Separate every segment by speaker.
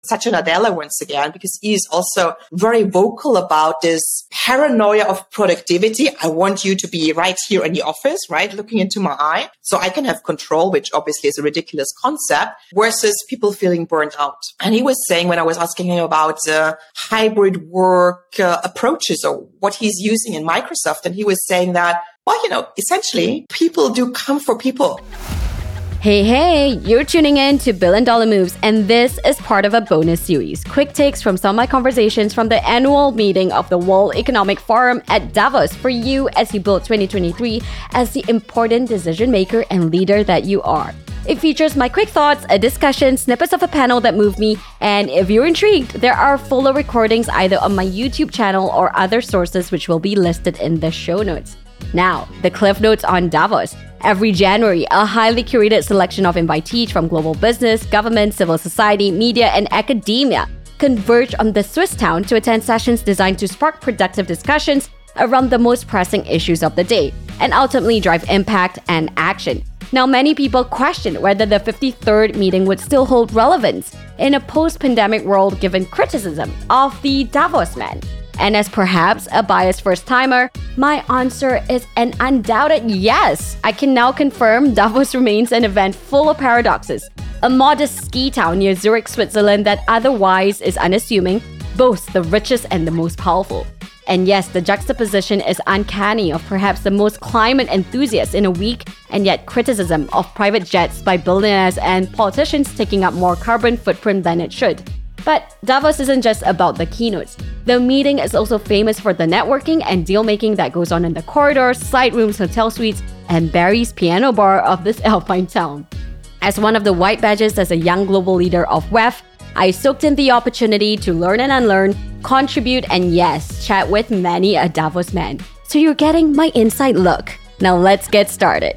Speaker 1: Satya Nadella once again, because he's also very vocal about this paranoia of productivity. I want you to be right here in the office, right? Looking into my eye so I can have control, which obviously is a ridiculous concept, versus people feeling burnt out. And he was saying, when I was asking him about hybrid work approaches or what he's using in Microsoft, and he was saying that, well, essentially people do come for people.
Speaker 2: Hey, you're tuning in to Billion Dollar Moves, and this is part of a bonus series. Quick takes from some of my conversations from the annual meeting of the World Economic Forum at Davos for you as you build 2023 as the important decision maker and leader that you are. It features my quick thoughts, a discussion, snippets of a panel that moved me, and if you're intrigued, there are fuller recordings either on my YouTube channel or other sources which will be listed in the show notes. Now, the cliff notes on Davos. Every January, a highly curated selection of invitees from global business, government, civil society, media, and academia converge on the Swiss town to attend sessions designed to spark productive discussions around the most pressing issues of the day and ultimately drive impact and action. Now, many people question whether the 53rd meeting would still hold relevance in a post-pandemic world given criticism of the Davos man. And as perhaps a biased first-timer, my answer is an undoubted yes. I can now confirm Davos remains an event full of paradoxes. A modest ski town near Zurich, Switzerland that otherwise is unassuming, boasts the richest and the most powerful. And yes, the juxtaposition is uncanny of perhaps the most climate enthusiasts in a week, and yet criticism of private jets by billionaires and politicians taking up more carbon footprint than it should. But Davos isn't just about the keynotes. The meeting is also famous for the networking and deal-making that goes on in the corridors, side rooms, hotel suites, and Barry's piano bar of this alpine town. As one of the white badges as a young global leader of WEF, I soaked in the opportunity to learn and unlearn, contribute, and yes, chat with many a Davos man. So you're getting my inside look. Now let's get started.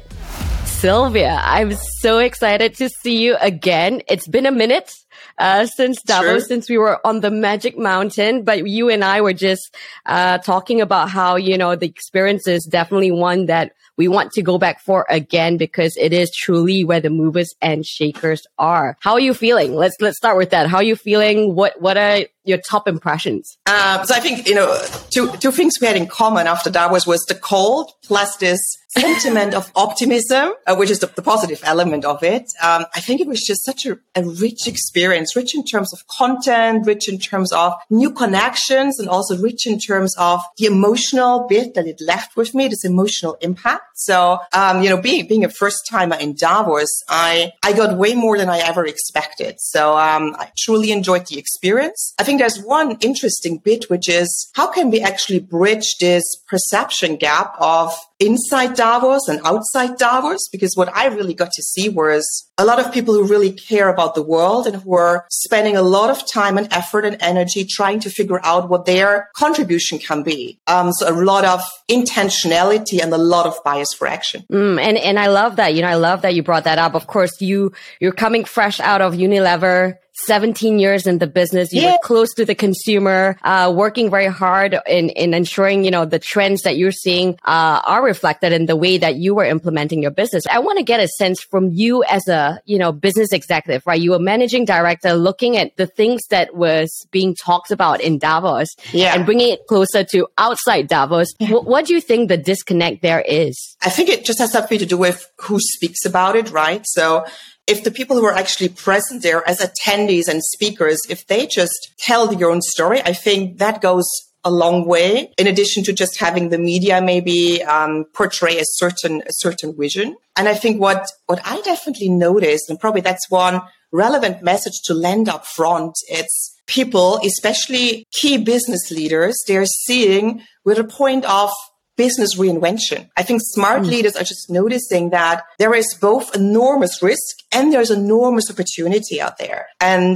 Speaker 2: Sylvia, I'm so excited to see you again. It's been a minute since Davos, since we were on the Magic Mountain, but you and I were just talking about how, the experience is definitely one that we want to go back for again because it is truly where the movers and shakers are. How are you feeling? Let's start with that. How are you feeling? What are your top impressions?
Speaker 1: So I think, two things we had in common after Davos was the cold plus this sentiment of optimism, which is the positive element of it. I think it was just such a rich experience, rich in terms of content, rich in terms of new connections, and also rich in terms of the emotional bit that it left with me, this emotional impact. So, being a first timer in Davos, I got way more than I ever expected. So, I truly enjoyed the experience. I think there's one interesting bit, which is how can we actually bridge this perception gap of inside Davos and outside Davos? Because what I really got to see was a lot of people who really care about the world and who are spending a lot of time and effort and energy trying to figure out what their contribution can be. So a lot of intentionality and a lot of bias for action.
Speaker 2: And I love that. I love that you brought that up. Of course, you're coming fresh out of Unilever. 17 years in the business, you were close to the consumer, working very hard in ensuring, the trends that you're seeing are reflected in the way that you were implementing your business. I want to get a sense from you as a, business executive, right? You were managing director looking at the things that was being talked about in Davos and bringing it closer to outside Davos. What do you think the disconnect there is?
Speaker 1: I think it just has something to do with who speaks about it, right? So if the people who are actually present there as attendees and speakers, if they just tell their own story, I think that goes a long way, in addition to just having the media maybe portray a certain vision. And I think what I definitely noticed, and probably that's one relevant message to lend up front, it's people, especially key business leaders, they're seeing with a point of business reinvention. I think smart leaders are just noticing that there is both enormous risk and there's enormous opportunity out there. And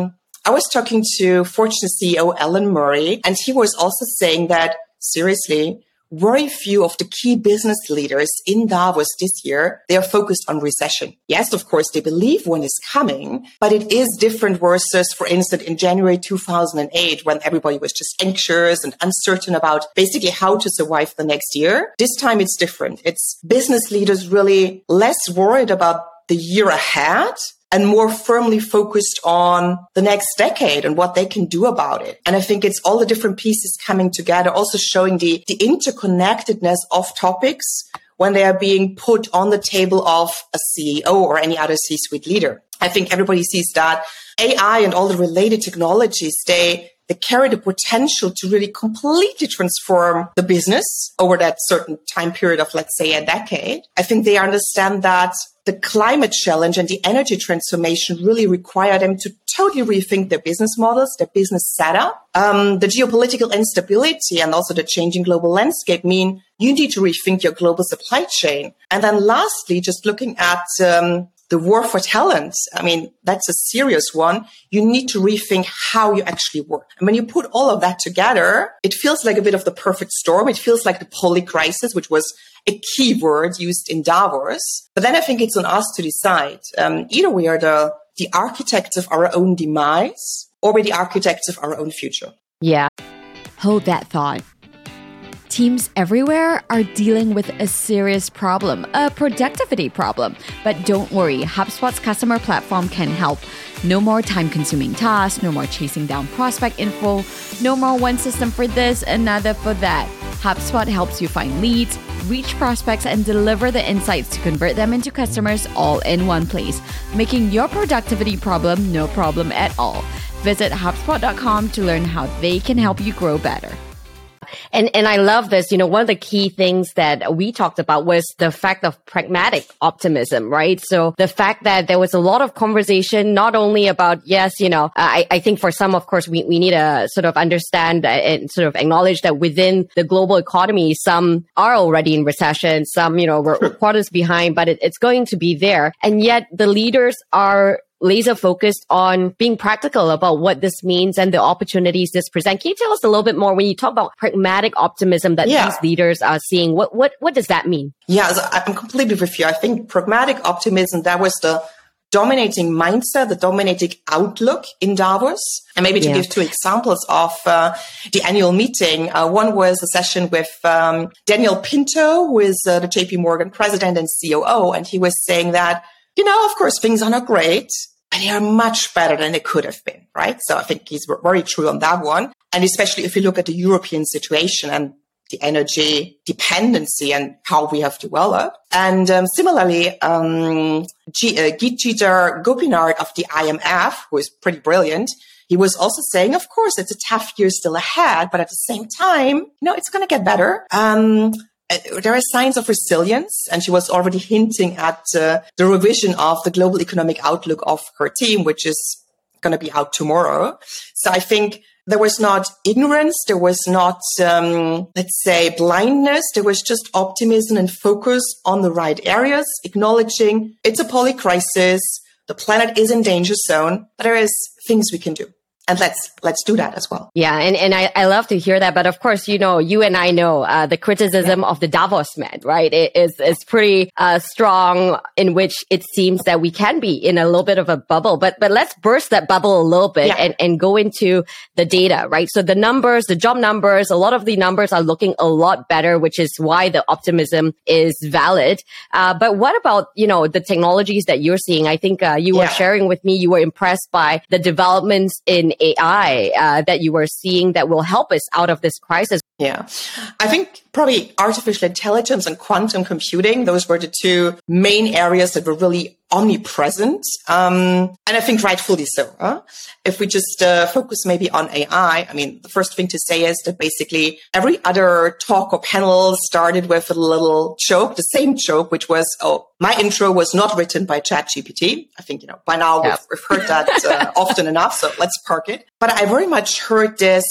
Speaker 1: I was talking to Fortune CEO Alan Murray, and he was also saying that, seriously, very few of the key business leaders in Davos this year, they are focused on recession. Yes, of course, they believe one is coming, but it is different versus, for instance, in January 2008, when everybody was just anxious and uncertain about basically how to survive the next year. This time it's different. It's business leaders really less worried about the year ahead and more firmly focused on the next decade and what they can do about it. And I think it's all the different pieces coming together, also showing the interconnectedness of topics when they are being put on the table of a CEO or any other C-suite leader. I think everybody sees that AI and all the related technologies, they carry the potential to really completely transform the business over that certain time period of, let's say, a decade. I think they understand that the climate challenge and the energy transformation really require them to totally rethink their business models, their business setup. The geopolitical instability and also the changing global landscape mean you need to rethink your global supply chain. And then lastly, just looking at the war for talent, I mean, that's a serious one. You need to rethink how you actually work. And when you put all of that together, it feels like a bit of the perfect storm. It feels like the polycrisis, which was a key word used in Davos. But then I think it's on us to decide. Either we are the architects of our own demise, or we're the architects of our own future.
Speaker 2: Yeah. Hold that thought. Teams everywhere are dealing with a serious problem, a productivity problem. But don't worry, HubSpot's customer platform can help. No more time-consuming tasks, no more chasing down prospect info, no more one system for this, another for that. HubSpot helps you find leads, reach prospects, and deliver the insights to convert them into customers all in one place, making your productivity problem no problem at all. Visit HubSpot.com to learn how they can help you grow better. And I love this. You know, one of the key things that we talked about was the fact of pragmatic optimism, right? So the fact that there was a lot of conversation, not only about, yes, you know, I think for some, of course, we need to sort of understand and sort of acknowledge that within the global economy, some are already in recession, some, you know, we're quarters behind, but it's going to be there. And yet the leaders are laser focused on being practical about what this means and the opportunities this presents. Can you tell us a little bit more when you talk about pragmatic optimism that these leaders are seeing? What does that mean?
Speaker 1: Yeah, so I'm completely with you. I think pragmatic optimism, that was the dominating mindset, the dominating outlook in Davos. And maybe to give two examples of the annual meeting. One was a session with Daniel Pinto, who is the JP Morgan president and COO. And he was saying that, you know, of course, things are not great, but they are much better than they could have been, right? So I think he's very true on that one. And especially if you look at the European situation and the energy dependency and how we have developed. And similarly, Geetjeetr Gopinath of the IMF, who is pretty brilliant, he was also saying, of course, it's a tough year still ahead, but at the same time, you know, it's going to get better. There are signs of resilience, and she was already hinting at the revision of the global economic outlook of her team, which is going to be out tomorrow. So I think there was not ignorance, there was not, let's say, blindness. There was just optimism and focus on the right areas, acknowledging it's a polycrisis, the planet is in danger zone, but there is things we can do. And let's do that as well.
Speaker 2: Yeah. And I love to hear that. But of course, you know, you and I know, the criticism of the Davos Med, right? It is pretty, strong, in which it seems that we can be in a little bit of a bubble, but let's burst that bubble a little bit and go into the data, right? So the numbers, the job numbers, a lot of the numbers are looking a lot better, which is why the optimism is valid. But what about, you know, the technologies that you're seeing? I think, you were sharing with me, you were impressed by the developments in AI that you were seeing that will help us out of this crisis.
Speaker 1: Yeah, I think probably artificial intelligence and quantum computing, those were the two main areas that were really omnipresent. And I think rightfully so. If we just focus maybe on AI, I mean, the first thing to say is that basically every other talk or panel started with a little joke, the same joke, which was, oh, my intro was not written by ChatGPT. I think, you know, by now we've heard that often enough, so let's park it. But I very much heard this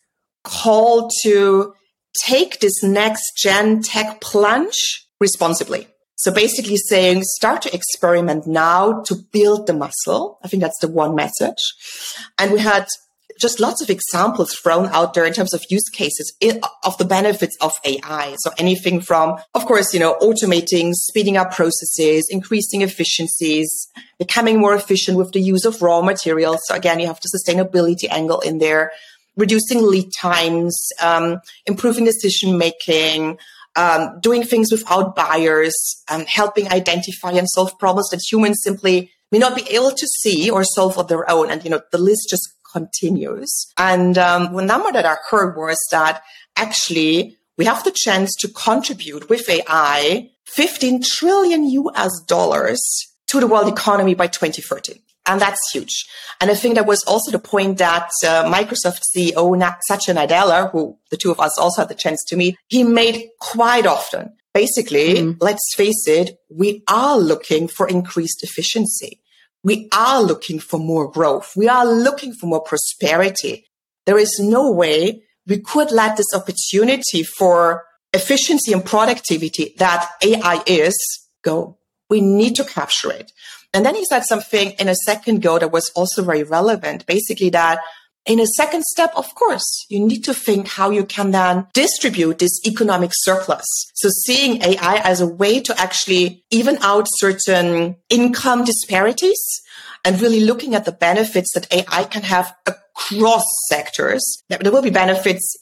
Speaker 1: call to take this next gen tech plunge responsibly. So basically saying, start to experiment now to build the muscle. I think that's the one message. And we had just lots of examples thrown out there in terms of use cases of the benefits of AI. So anything from, of course, you know, automating, speeding up processes, increasing efficiencies, becoming more efficient with the use of raw materials. So again, you have the sustainability angle in there, reducing lead times, improving decision making, doing things without bias, helping identify and solve problems that humans simply may not be able to see or solve on their own. And, the list just continues. And one number that I heard was that actually we have the chance to contribute with AI 15 trillion US dollars to the world economy by 2030. And that's huge. And I think that was also the point that Microsoft CEO Satya Nadella, who the two of us also had the chance to meet, he made quite often. Basically, let's face it, we are looking for increased efficiency. We are looking for more growth. We are looking for more prosperity. There is no way we could let this opportunity for efficiency and productivity that AI is go. We need to capture it. And then he said something in a second ago that was also very relevant. Basically that in a second step, of course, you need to think how you can then distribute this economic surplus. So seeing AI as a way to actually even out certain income disparities and really looking at the benefits that AI can have across sectors. There will be benefits,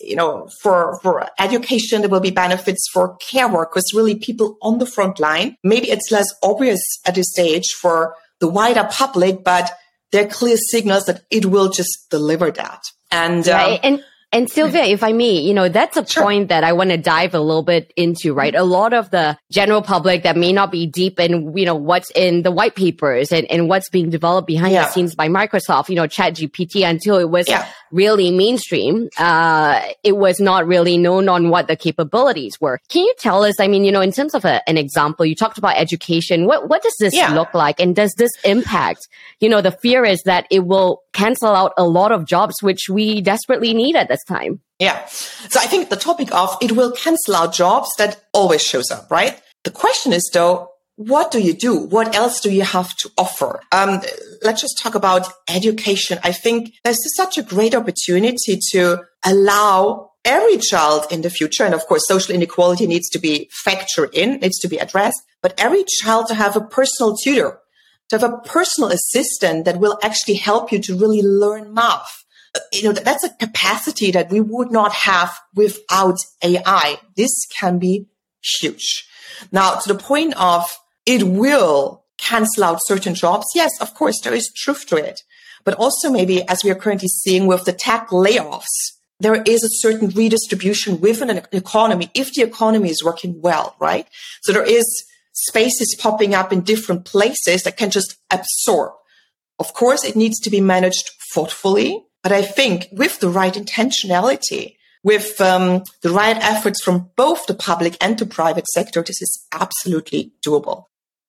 Speaker 1: for education. There will be benefits for care workers, really people on the front line. Maybe it's less obvious at this stage for the wider public, but there are clear signals that it will just deliver that. And
Speaker 2: And Sylvia, if I may, that's a point that I want to dive a little bit into, right? A lot of the general public that may not be deep in, what's in the white papers and what's being developed behind the scenes by Microsoft, ChatGPT, until it was really mainstream, it was not really known on what the capabilities were. Can you tell us, in terms of an example, you talked about education. What does this look like? And does this impact, the fear is that it will cancel out a lot of jobs, which we desperately need at this time.
Speaker 1: Yeah. So I think the topic of it will cancel out jobs, that always shows up, right? The question is though, what do you do? What else do you have to offer? Let's just talk about education. I think there's such a great opportunity to allow every child in the future, and of course, social inequality needs to be factored in, needs to be addressed, but every child to have a personal tutor, to have a personal assistant that will actually help you to really learn math. That's a capacity that we would not have without AI. This can be huge. Now, to the point of it will cancel out certain jobs. Yes, of course, there is truth to it. But also maybe, as we are currently seeing with the tech layoffs, there is a certain redistribution within an economy if the economy is working well, right? So there is spaces popping up in different places that can just absorb. Of course, it needs to be managed thoughtfully. But I think with the right intentionality, with the right efforts from both the public and the private sector, this is absolutely doable.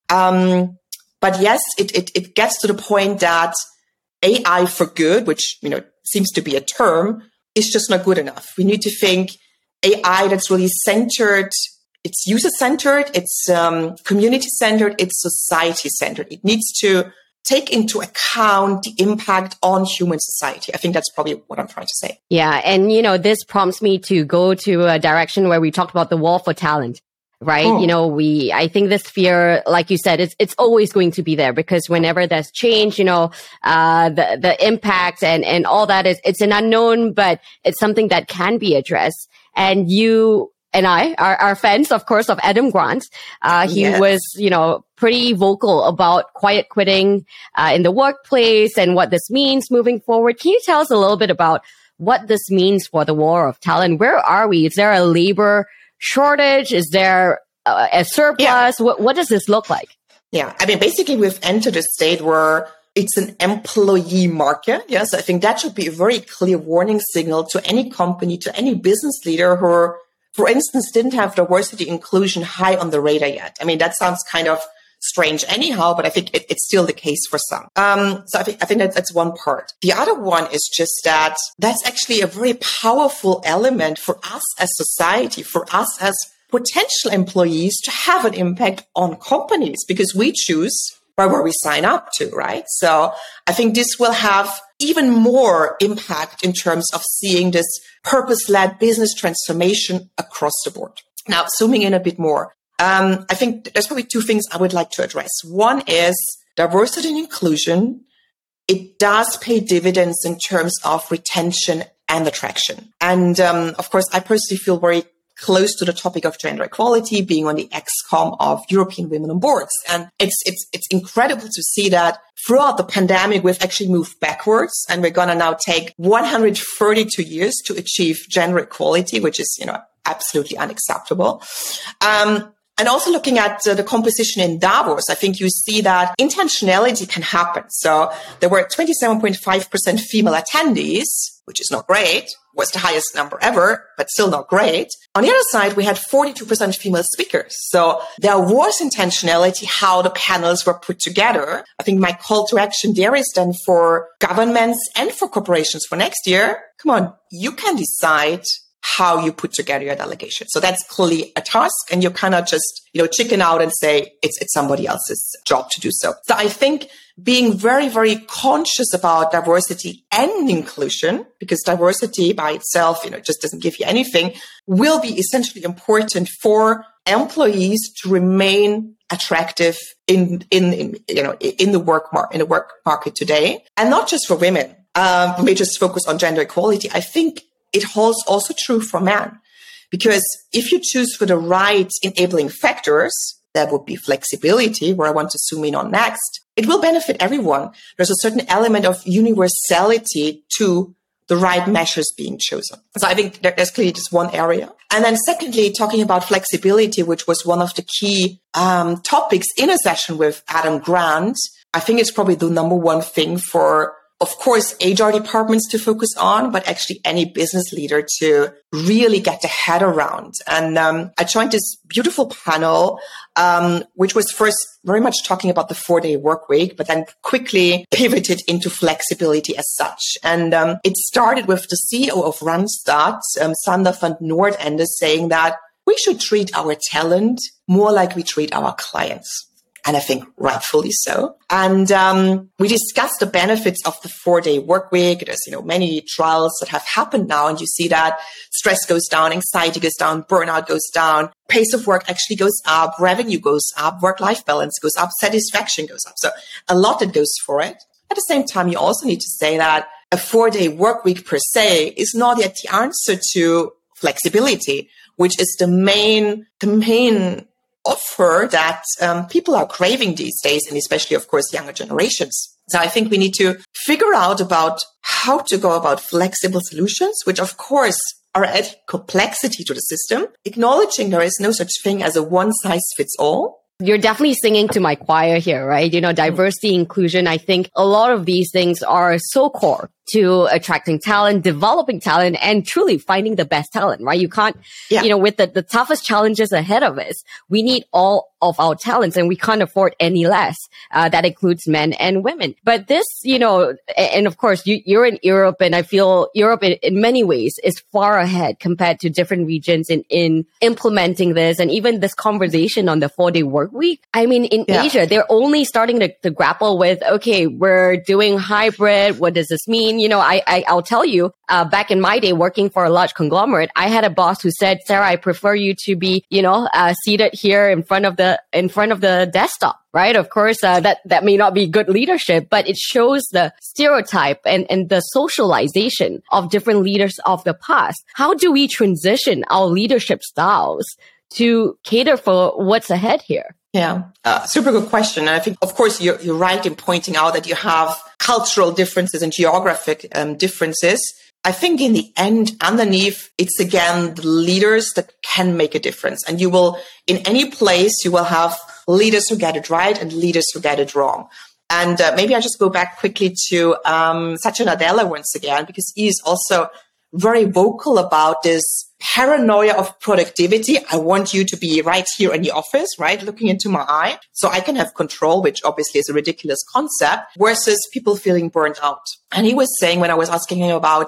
Speaker 1: But yes, it gets to the point that AI for good, which seems to be a term, is just not good enough. We need to think AI that's really centered. It's user-centered, it's community-centered, it's society-centered. It needs to take into account the impact on human society. I think that's probably what I'm trying to say.
Speaker 2: Yeah. And, this prompts me to go to a direction where we talked about the war for talent, right? I think this fear, like you said, it's always going to be there because whenever there's change, the impact and all that it's an unknown, but it's something that can be addressed. And you and I are fans, of course, of Adam Grant. He was, pretty vocal about quiet quitting in the workplace and what this means moving forward. Can you tell us a little bit about what this means for the war of talent? Where are we? Is there a labor shortage? Is there a surplus? Yeah. What does this look like?
Speaker 1: Yeah, basically we've entered a state where it's an employee market. Yes, I think that should be a very clear warning signal to any company, to any business leader who, for instance, didn't have diversity inclusion high on the radar yet. That sounds kind of strange anyhow, but I think it's still the case for some. So I think that's one part. The other one is just that that's actually a very powerful element for us as society, for us as potential employees to have an impact on companies because we choose where we sign up to, right? So I think this will have even more impact in terms of seeing this purpose-led business transformation across the board. Now, zooming in a bit more, I think there's probably two things I would like to address. One is diversity and inclusion. It does pay dividends in terms of retention and attraction. And of course, I personally feel very close to the topic of gender equality, being on the ExCom of European Women on Boards. And it's incredible to see that throughout the pandemic, we've actually moved backwards, and we're going to now take 132 years to achieve gender equality, which is, absolutely unacceptable. And also looking at the composition in Davos, I think you see that intentionality can happen. So there were 27.5% female attendees, which is not great, was the highest number ever, but still not great. On the other side, we had 42% female speakers. So there was intentionality how the panels were put together. I think my call to action there is then for governments and for corporations for next year. Come on, you can decide how you put together your delegation. So that's clearly a task, and you cannot just, chicken out and say it's somebody else's job to do so. So I think being very, very conscious about diversity and inclusion, because diversity by itself, just doesn't give you anything, will be essentially important for employees to remain attractive in the work market today, and not just for women. We just focus on gender equality. I think it holds also true for men, because if you choose for the right enabling factors, that would be flexibility, where I want to zoom in on next, it will benefit everyone. There's a certain element of universality to the right measures being chosen. So I think there's clearly just one area. And then secondly, talking about flexibility, which was one of the key topics in a session with Adam Grant, I think it's probably the number one thing for, of course, HR departments to focus on, but actually any business leader to really get their head around. And I joined this beautiful panel, which was first very much talking about the 4-day work week, but then quickly pivoted into flexibility as such. And it started with the CEO of Randstad, Sander van Noordende, saying that we should treat our talent more like we treat our clients. And I think rightfully so. And we discussed the benefits of the 4-day work week. There's, many trials that have happened now, and you see that stress goes down, anxiety goes down, burnout goes down, pace of work actually goes up, revenue goes up, work-life balance goes up, satisfaction goes up. So a lot that goes for it. At the same time, you also need to say that a 4-day work week per se is not yet the answer to flexibility, which is the main offer that people are craving these days, and especially, of course, younger generations. So I think we need to figure out about how to go about flexible solutions, which, of course, are adding complexity to the system, acknowledging there is no such thing as a one-size-fits-all.
Speaker 2: You're definitely singing to my choir here, right? Diversity, inclusion. I think a lot of these things are so core to attracting talent, developing talent, and truly finding the best talent, right? You can't, with the toughest challenges ahead of us, we need all of our talents, and we can't afford any less. That includes men and women. But this, and of course, you're in Europe, and I feel Europe in many ways is far ahead compared to different regions in implementing this, and even this conversation on the 4-day work week. I mean, in Asia, they're only starting to grapple with, okay, we're doing hybrid. What does this mean? I'll tell you, back in my day working for a large conglomerate, I had a boss who said, Sarah, I prefer you to be, seated here in front of the desktop, right? Of course, that may not be good leadership, but it shows the stereotype and the socialization of different leaders of the past. How do we transition our leadership styles to cater for what's ahead here?
Speaker 1: Yeah, super good question. And I think, of course, you're right in pointing out that you have cultural differences and geographic differences. I think in the end, underneath, it's again the leaders that can make a difference. And you will, in any place, you will have leaders who get it right and leaders who get it wrong. And maybe I just go back quickly to Satya Nadella once again, because he is also very vocal about this paranoia of productivity. I want you to be right here in the office, right? Looking into my eye so I can have control, which obviously is a ridiculous concept, versus people feeling burnt out. And he was saying, when I was asking him about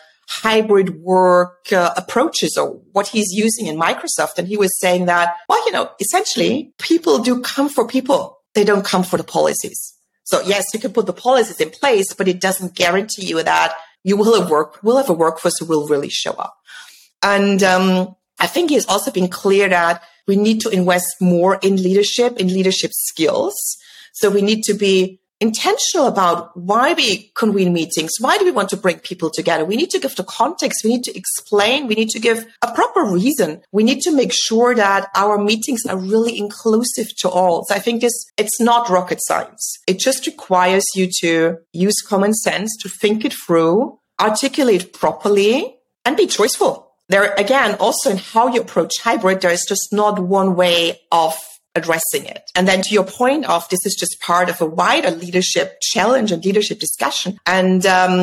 Speaker 1: hybrid work approaches or what he's using in Microsoft, and he was saying that, well, essentially people do come for people. They don't come for the policies. So yes, you can put the policies in place, but it doesn't guarantee you that you will have a workforce who will really show up. And I think he's also been clear that we need to invest more in leadership skills. So we need to be intentional about why we convene meetings. Why do we want to bring people together? We need to give the context. We need to explain. We need to give a proper reason. We need to make sure that our meetings are really inclusive to all. So I think it's not rocket science. It just requires you to use common sense, to think it through, articulate properly, and be choiceful. There, again, also in how you approach hybrid, there is just not one way of addressing it. And then to your point of this is just part of a wider leadership challenge and leadership discussion. And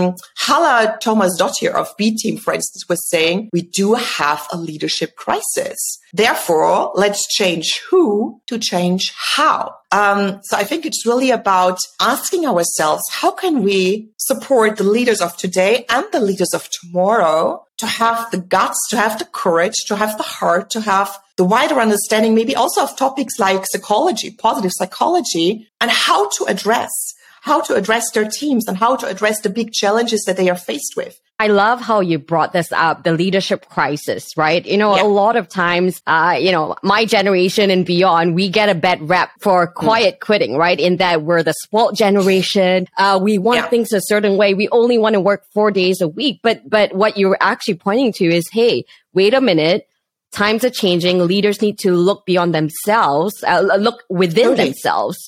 Speaker 1: Hala Thomas-Dottir of B Team, for instance, was saying, we do have a leadership crisis. Therefore, let's change who to change how. So I think it's really about asking ourselves, how can we support the leaders of today and the leaders of tomorrow to have the guts, to have the courage, to have the heart, to have the wider understanding, maybe also of topics like psychology, positive psychology, and how to address their teams and how to address the big challenges that they are faced with.
Speaker 2: I love how you brought this up, the leadership crisis, right? A lot of times, my generation and beyond, we get a bad rep for quiet quitting, right? In that we're the spoiled generation. We want things a certain way. We only want to work 4 days a week. But what you're actually pointing to is, hey, wait a minute. Times are changing. Leaders need to look beyond themselves, look within themselves,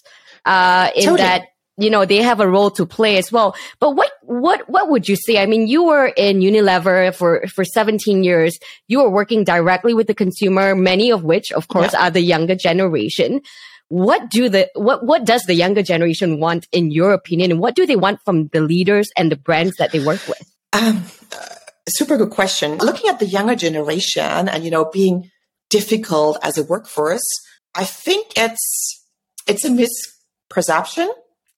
Speaker 2: that, they have a role to play as well. But what would you say? I mean, you were in Unilever for 17 years. You were working directly with the consumer, many of which, of course, are the younger generation. What does the younger generation want, in your opinion? And what do they want from the leaders and the brands that they work with?
Speaker 1: Super good question. Looking at the younger generation and, being difficult as a workforce, I think it's a misperception.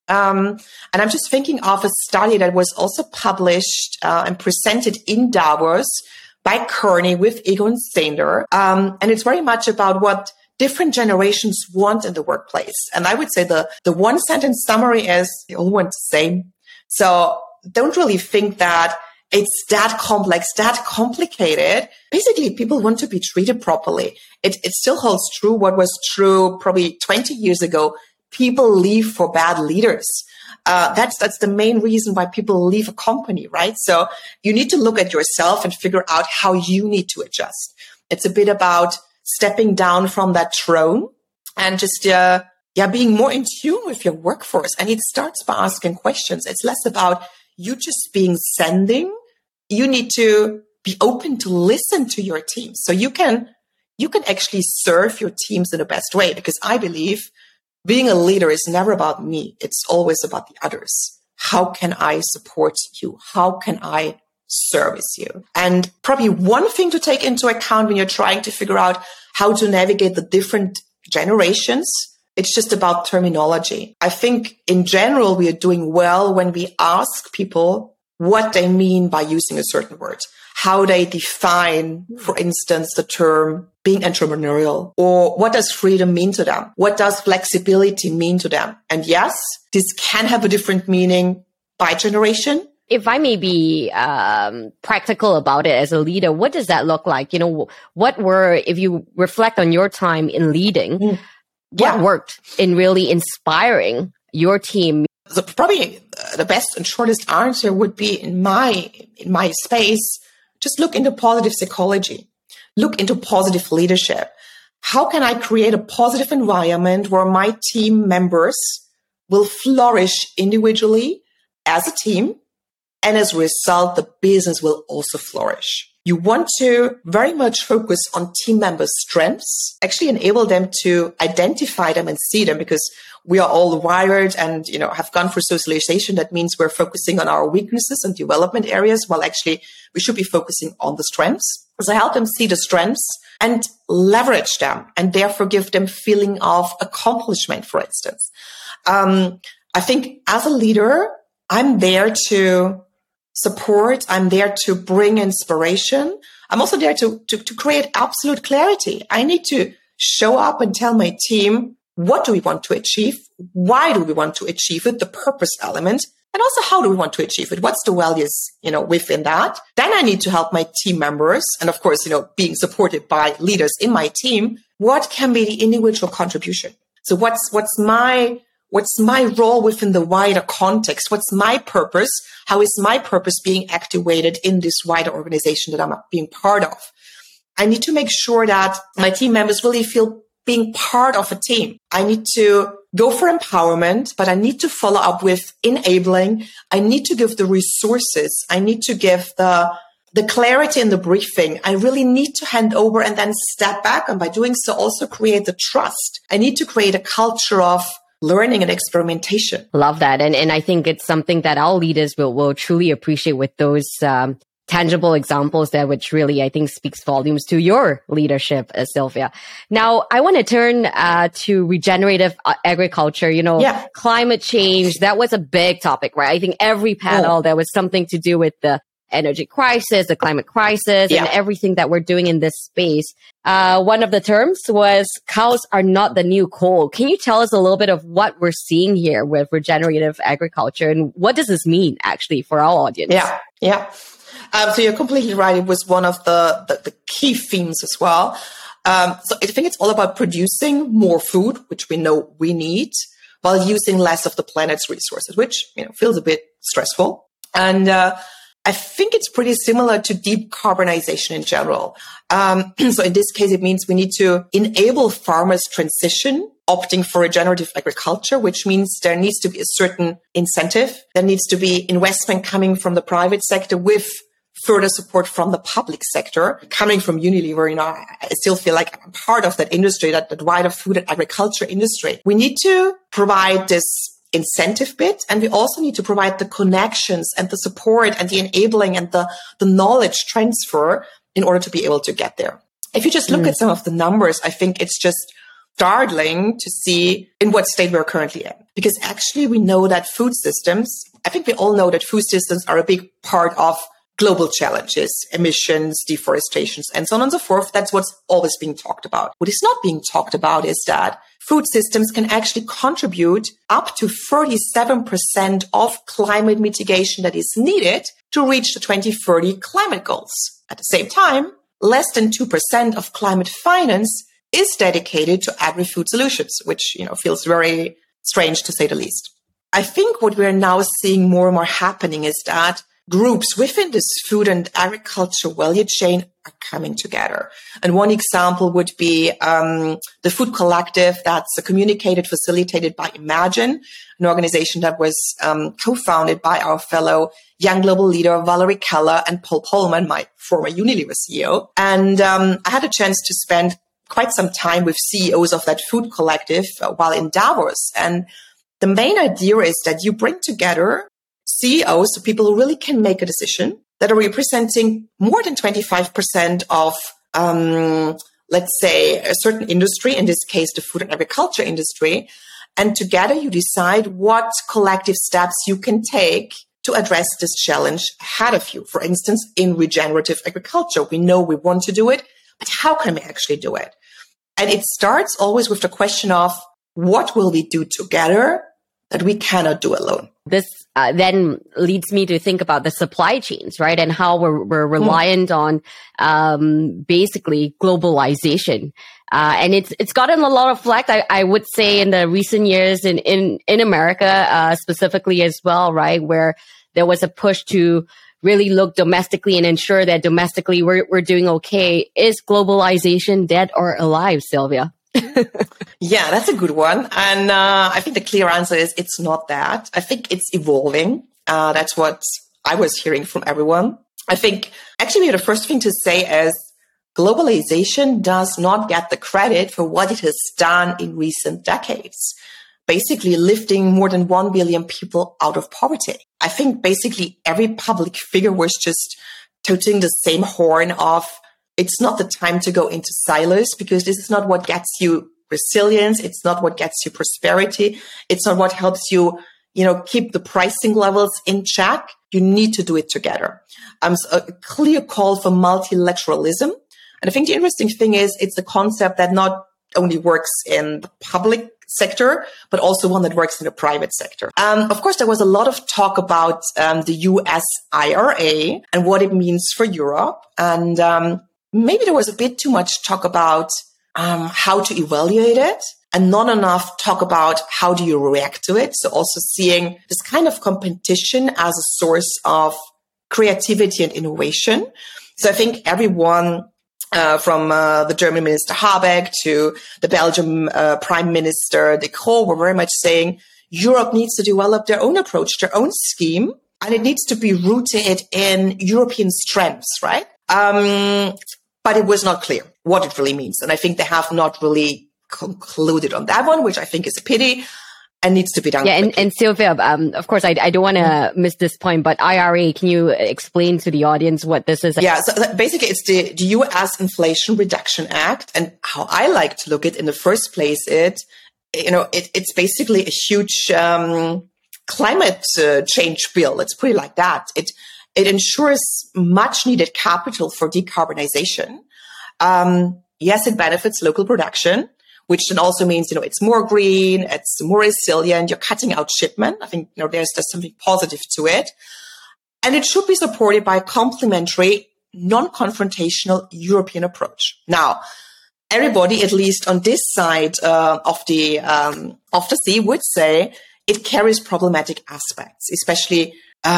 Speaker 1: And I'm just thinking of a study that was also published and presented in Davos by Kearney with Egon Zehnder. And it's very much about what different generations want in the workplace. And I would say the one sentence summary is they all want the same. So don't really think that it's that complex, that complicated. Basically, people want to be treated properly. It still holds true what was true probably 20 years ago. People leave for bad leaders. That's the main reason why people leave a company, right? So you need to look at yourself and figure out how you need to adjust. It's a bit about stepping down from that throne and just being more in tune with your workforce. And it starts by asking questions. It's less about you just being sending. You need to be open to listen to your team. So you can actually serve your teams in the best way, because I believe being a leader is never about me. It's always about the others. How can I support you? How can I service you? And probably one thing to take into account when you're trying to figure out how to navigate the different generations, it's just about terminology. I think in general, we are doing well when we ask people what they mean by using a certain word, how they define, for instance, the term being entrepreneurial, or what does freedom mean to them? What does flexibility mean to them? And yes, this can have a different meaning by generation.
Speaker 2: If I may be practical about it as a leader, what does that look like? If you reflect on your time in leading, what worked in really inspiring your team?
Speaker 1: So probably the best and shortest answer would be in my space, just look into positive psychology, look into positive leadership. How can I create a positive environment where my team members will flourish individually as a team, and as a result, the business will also flourish? You want to very much focus on team members' strengths, actually enable them to identify them and see them, because we are all wired and, have gone through socialization. That means we're focusing on our weaknesses and development areas, while actually we should be focusing on the strengths. So help them see the strengths and leverage them, and therefore give them feeling of accomplishment, for instance. I think as a leader, I'm there to support. I'm there to bring inspiration. I'm also there to create absolute clarity. I need to show up and tell my team, what do we want to achieve? Why do we want to achieve it? The purpose element. And also, how do we want to achieve it? What's the values, within that? Then I need to help my team members. And of course, being supported by leaders in my team, what can be the individual contribution? So what's my what's my role within the wider context? What's my purpose? How is my purpose being activated in this wider organization that I'm being part of? I need to make sure that my team members really feel being part of a team. I need to go for empowerment, but I need to follow up with enabling. I need to give the resources. I need to give the clarity in the briefing. I really need to hand over and then step back. And by doing so, also create the trust. I need to create a culture of learning and experimentation.
Speaker 2: Love that. And I think it's something that our leaders will truly appreciate with those tangible examples there, which really, I think, speaks volumes to your leadership, Sylvia. Now, I want to turn to regenerative agriculture, climate change. That was a big topic, right? I think every panel, there was something to do with the energy crisis, the climate crisis, and everything that we're doing in this space. One of the terms was cows are not the new coal. Can you tell us a little bit of what we're seeing here with regenerative agriculture and what does this mean actually for our audience?
Speaker 1: Yeah. So you're completely right. It was one of the key themes as well. So I think it's all about producing more food, which we know we need, while using less of the planet's resources, which feels a bit stressful. And I think it's pretty similar to decarbonization in general. So in this case, it means we need to enable farmers' transition, opting for regenerative agriculture, which means there needs to be a certain incentive. There needs to be investment coming from the private sector with further support from the public sector. Coming from Unilever, I still feel like I'm part of that industry, that wider food and agriculture industry. We need to provide this incentive bit, and we also need to provide the connections and the support and the enabling and the knowledge transfer in order to be able to get there. If you just look at some of the numbers, I think it's just startling to see in what state we're currently in. Because actually we know that food systems, I think we all know that food systems are a big part of global challenges, emissions, deforestation, and so on and so forth. That's what's always being talked about. What is not being talked about is that food systems can actually contribute up to 37% of climate mitigation that is needed to reach the 2030 climate goals. At the same time, less than 2% of climate finance is dedicated to agri-food solutions, which, feels very strange to say the least. I think what we're now seeing more and more happening is that groups within this food and agriculture value chain are coming together. And one example would be the Food Collective that's facilitated by Imagine, an organization that was co-founded by our fellow young global leader, Valerie Keller, and Paul Polman, my former Unilever CEO. And I had a chance to spend quite some time with CEOs of that Food Collective while in Davos. And the main idea is that you bring together CEOs, so people who really can make a decision, that are representing more than 25% of, let's say, a certain industry, in this case, the food and agriculture industry. And together you decide what collective steps you can take to address this challenge ahead of you. For instance, in regenerative agriculture, we know we want to do it, but how can we actually do it? And it starts always with the question of what will we do together that we cannot do alone?
Speaker 2: This then leads me to think about the supply chains, right? And how we're reliant on basically globalization. And it's gotten a lot of flack, I would say, in the recent years in America specifically as well, right? Where there was a push to really look domestically and ensure that domestically we're doing okay. Is globalization dead or alive, Sylvia?
Speaker 1: Yeah, that's a good one. And I think the clear answer is it's not that. I think it's evolving. That's what I was hearing from everyone. I think actually the first thing to say is globalization does not get the credit for what it has done in recent decades. Basically lifting more than 1 billion people out of poverty. I think basically every public figure was just tooting the same horn of it's not the time to go into silos because this is not what gets you resilience. It's not what gets you prosperity. It's not what helps you, keep the pricing levels in check. You need to do it together. So a clear call for multilateralism. And I think the interesting thing is it's a concept that not only works in the public sector, but also one that works in the private sector. Of course, there was a lot of talk about the US IRA and what it means for Europe. And maybe there was a bit too much talk about how to evaluate it. and not enough talk about how do you react to it. So also seeing this kind of competition as a source of creativity and innovation. So I think everyone from the German Minister Habeck to the Belgian Prime Minister De Croo were very much saying Europe needs to develop their own approach, their own scheme, and it needs to be rooted in European strengths, right? But it was not clear what it really means. And I think they have not really concluded on that one, which I think is a pity and needs to be done.
Speaker 2: Yeah, and Sylvia, of course, I don't want to miss this point, but IRA, can you explain to the audience what this is?
Speaker 1: Yeah, so basically it's the US Inflation Reduction Act. And how I like to look at it in the first place, it's basically a huge climate change bill. Let's put it like that. It ensures much needed capital for decarbonization. Yes, it benefits local production, which then also means, it's more green, it's more resilient, you're cutting out shipment. I think, there's something positive to it. And it should be supported by a complementary, non-confrontational European approach. Now, everybody, at least on this side of the sea, would say it carries problematic aspects, especially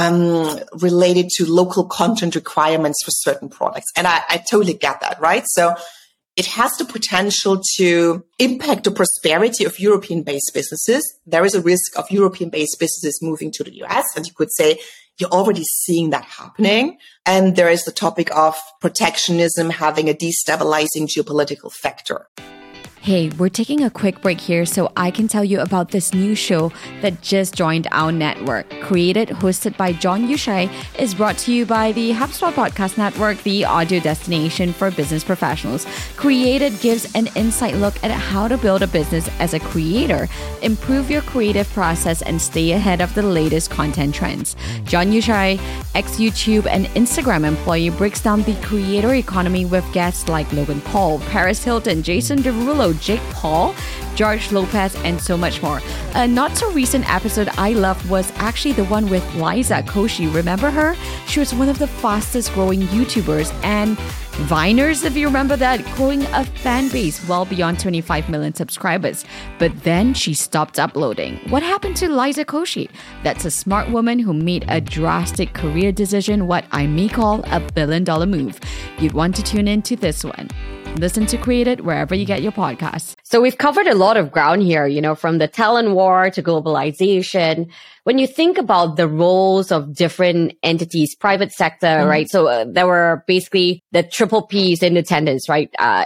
Speaker 1: related to local content requirements for certain products. And I totally get that, right? So it has the potential to impact the prosperity of European-based businesses. There is a risk of European-based businesses moving to the US, and you could say you're already seeing that happening. And there is the topic of protectionism having a destabilizing geopolitical factor.
Speaker 2: Hey, we're taking a quick break here so I can tell you about this new show that just joined our network. Created, hosted by John Yushai, is brought to you by the HubSpot Podcast Network, the audio destination for business professionals. Created gives an inside look at how to build a business as a creator, improve your creative process, and stay ahead of the latest content trends. John Yushai, ex-YouTube and Instagram employee, breaks down the creator economy with guests like Logan Paul, Paris Hilton, Jason Derulo, Jake Paul, George Lopez, and so much more. A not so recent episode I loved was actually the one with Liza Koshy. Remember her? She was one of the fastest growing YouTubers and Viners, if you remember that, growing a fan base well beyond 25 million subscribers. But then she stopped uploading. What happened to Liza Koshy? That's a smart woman who made a drastic career decision, what I may call a billion-dollar move. You'd want to tune into this one. Listen to Created wherever you get your podcasts. So we've covered a lot of ground here, from the talent war to globalization. When you think about the roles of different entities, private sector, right? So there were basically the triple P's in attendance, right?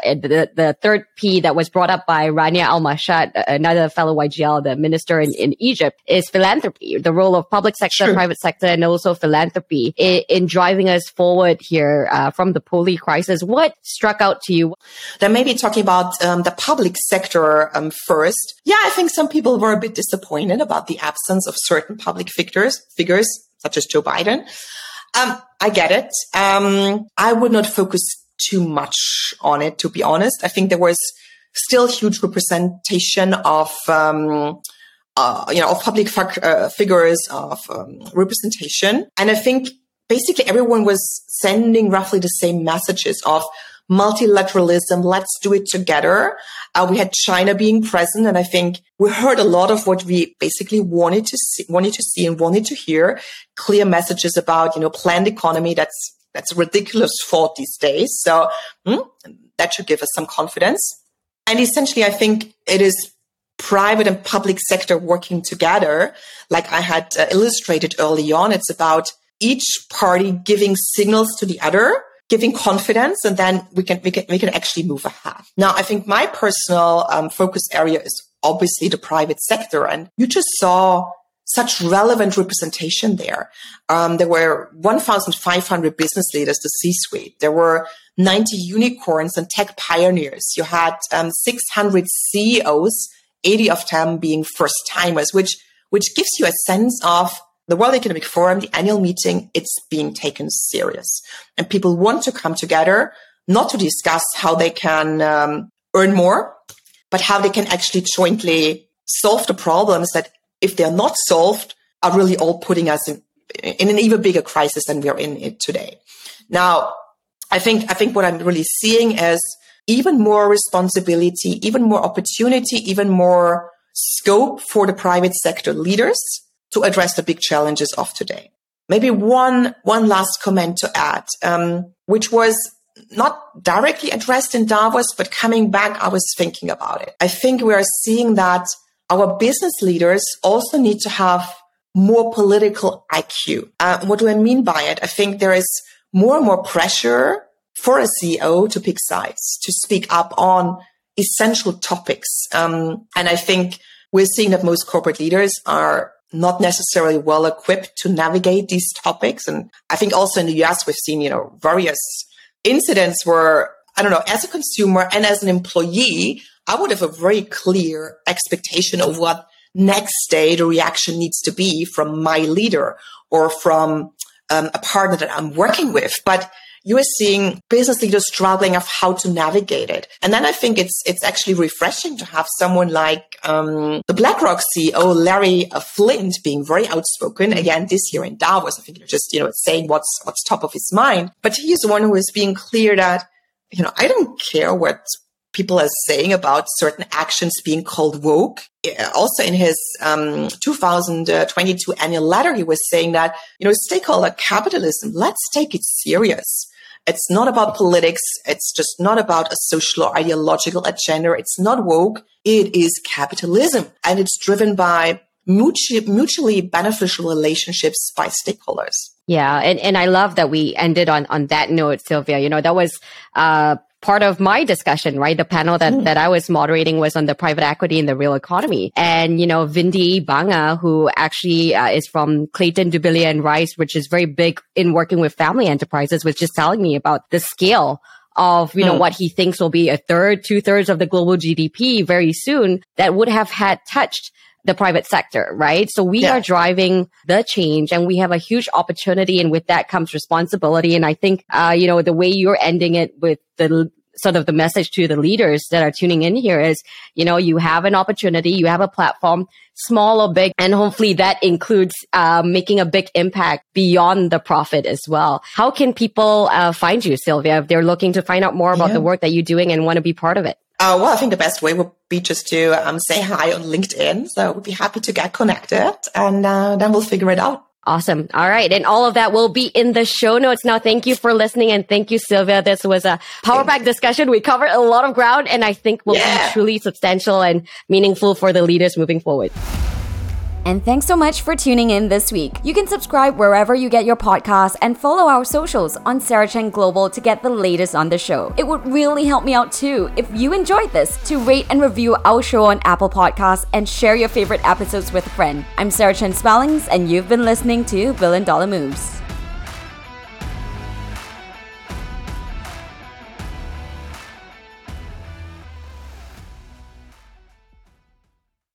Speaker 2: The third P that was brought up by Rania Al-Mashad, another fellow YGL, the minister in Egypt, is philanthropy, the role of public sector, private sector, and also philanthropy in driving us forward here from the poly crisis. What struck out to you?
Speaker 1: Then maybe talking about the public sector first. Yeah, I think some people were a bit disappointed about the absence of certain public figures such as Joe Biden. I get it. I would not focus too much on it, to be honest. I think there was still huge representation of public figures, of representation. And I think basically everyone was sending roughly the same messages of multilateralism, let's do it together. We had China being present, and I think we heard a lot of what we basically wanted to see and wanted to hear. Clear messages about, planned economy. That's a ridiculous thought these days. So that should give us some confidence. And essentially, I think it is private and public sector working together. Like I had illustrated early on, it's about each party giving signals to the other, giving confidence, and then we can actually move ahead. Now, I think my personal focus area is obviously the private sector, and you just saw such relevant representation there. There were 1,500 business leaders, the C-suite. There were 90 unicorns and tech pioneers. You had 600 CEOs, 80 of them being first-timers, which gives you a sense of the World Economic Forum, the annual meeting, it's being taken serious. And people want to come together, not to discuss how they can earn more, but how they can actually jointly solve the problems that, if they're not solved, are really all putting us in an even bigger crisis than we're in it today. Now, I think what I'm really seeing is even more responsibility, even more opportunity, even more scope for the private sector leaders to address the big challenges of today. Maybe one last comment to add, which was not directly addressed in Davos, but coming back, I was thinking about it. I think we are seeing that our business leaders also need to have more political IQ. What do I mean by it? I think there is more and more pressure for a CEO to pick sides, to speak up on essential topics. And I think we're seeing that most corporate leaders are not necessarily well equipped to navigate these topics. And I think also in the US, we've seen, various incidents where, I don't know, as a consumer and as an employee, I would have a very clear expectation of what next day the reaction needs to be from my leader or from a partner that I'm working with. But you are seeing business leaders struggling of how to navigate it. And then I think it's actually refreshing to have someone like the BlackRock CEO, Larry Flint, being very outspoken. Again, this year in Davos, I think just, saying what's top of his mind. But he is the one who is being clear that, I don't care what people are saying about certain actions being called woke. Also in his 2022 annual letter, he was saying that, stakeholder capitalism, let's take it serious. It's not about politics. It's just not about a social or ideological agenda. It's not woke. It is capitalism. And it's driven by mutually beneficial relationships by stakeholders.
Speaker 2: Yeah. And I love that we ended on that note, Sylvia. That was part of my discussion, right? The panel that I was moderating was on the private equity in the real economy. And, Vindi Banga, who actually is from Clayton, Dubilier and Rice, which is very big in working with family enterprises, was just telling me about the scale of, what he thinks will be 2/3 of the global GDP very soon that would have had touched the private sector, right? So we are driving the change and we have a huge opportunity, and with that comes responsibility. And I think, the way you're ending it with the sort of the message to the leaders that are tuning in here is, you have an opportunity, you have a platform, small or big, and hopefully that includes making a big impact beyond the profit as well. How can people find you, Sylvia, if they're looking to find out more about the work that you're doing and want to be part of it?
Speaker 1: Well, I think the best way would be just to say hi on LinkedIn. So we'd be happy to get connected, and then we'll figure it out.
Speaker 2: Awesome. All right. And all of that will be in the show notes. Now, thank you for listening. And thank you, Sylvia. This was a power-packed discussion. We covered a lot of ground, and I think will be truly substantial and meaningful for the leaders moving forward. And thanks so much for tuning in this week. You can subscribe wherever you get your podcasts and follow our socials on Sarah Chen Global to get the latest on the show. It would really help me out too if you enjoyed this to rate and review our show on Apple Podcasts and share your favorite episodes with a friend. I'm Sarah Chen Spellings, and you've been listening to Billion Dollar Moves.